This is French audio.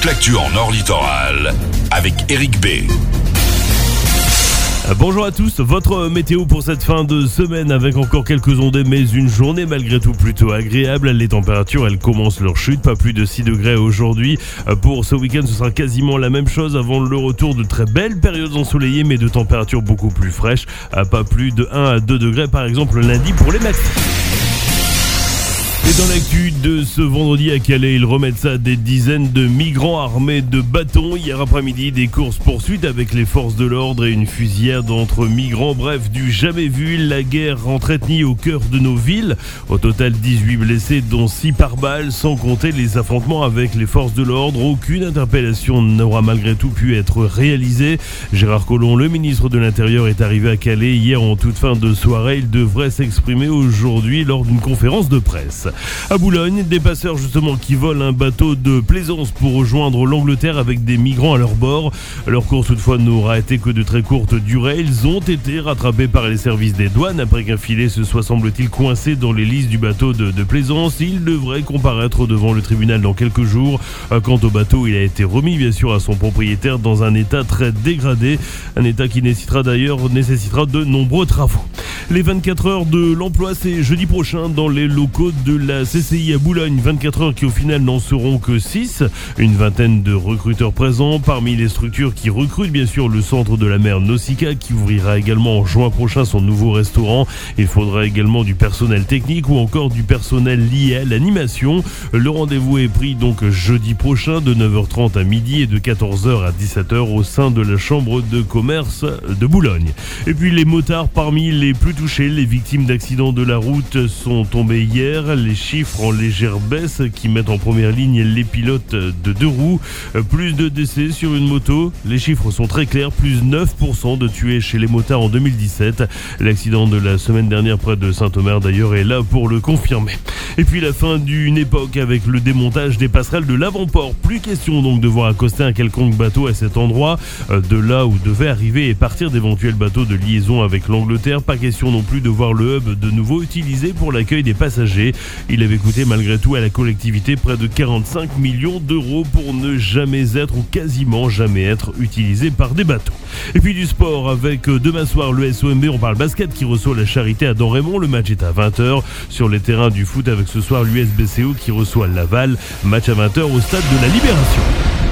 toute l'actu en Nord Littoral avec Eric B. Bonjour à tous, votre météo pour cette fin de semaine avec encore quelques ondées mais une journée malgré tout plutôt agréable. Les températures elles commencent leur chute, pas plus de 6 degrés aujourd'hui. Pour ce week-end ce sera quasiment la même chose avant le retour de très belles périodes ensoleillées mais de températures beaucoup plus fraîches. Pas plus de 1 à 2 degrés par exemple lundi pour les maxi. Et dans l'actu de ce vendredi à Calais, ils remettent ça des dizaines de migrants armés de bâtons. Hier après-midi, des courses-poursuites avec les forces de l'ordre et une fusillade entre migrants. Bref, du jamais vu, la guerre entretient au cœur de nos villes. Au total, 18 blessés, dont 6 par balle, sans compter les affrontements avec les forces de l'ordre. Aucune interpellation n'aura malgré tout pu être réalisée. Gérard Collomb, le ministre de l'Intérieur, est arrivé à Calais hier en toute fin de soirée. Il devrait s'exprimer aujourd'hui lors d'une conférence de presse. À Boulogne, des passeurs justement qui volent un bateau de plaisance pour rejoindre l'Angleterre avec des migrants à leur bord. Leur course toutefois n'aura été que de très courte durée. Ils ont été rattrapés par les services des douanes après qu'un filet se soit semble-t-il coincé dans l'hélice du bateau de plaisance. Ils devraient comparaître devant le tribunal dans quelques jours. Quant au bateau, il a été remis bien sûr à son propriétaire dans un état très dégradé. Un état qui nécessitera de nombreux travaux. Les 24 heures de l'emploi, c'est jeudi prochain dans les locaux de la CCI à Boulogne. 24 heures qui au final n'en seront que 6. Une vingtaine de recruteurs présents. Parmi les structures qui recrutent, bien sûr, le centre de la mer Nausicaa qui ouvrira également en juin prochain son nouveau restaurant. Il faudra également du personnel technique ou encore du personnel lié à l'animation. Le rendez-vous est pris donc jeudi prochain de 9h30 à midi et de 14h à 17h au sein de la chambre de commerce de Boulogne. Et puis les motards parmi les plus touchés, les victimes d'accidents de la route sont tombées hier. Les chiffres en légère baisse qui mettent en première ligne les pilotes de 2 roues. Plus de décès sur une moto. Les chiffres sont très clairs. Plus 9% de tués chez les motards en 2017. L'accident de la semaine dernière près de Saint-Omer d'ailleurs est là pour le confirmer. Et puis la fin d'une époque avec le démontage des passerelles de l'avant-port. Plus question donc de voir accoster un quelconque bateau à cet endroit. De là où devaient arriver et partir d'éventuels bateaux de liaison avec l'Angleterre. Pas question non plus de voir le hub de nouveau utilisé pour l'accueil des passagers. Il avait coûté malgré tout à la collectivité près de 45 millions d'euros pour ne jamais être ou quasiment jamais être utilisé par des bateaux. Et puis du sport avec demain soir le SOMB, on parle basket qui reçoit la Charité à Domrémont. Le match est à 20h sur les terrains du foot avec ce soir l'USBCO qui reçoit Laval. Match à 20h au stade de la Libération.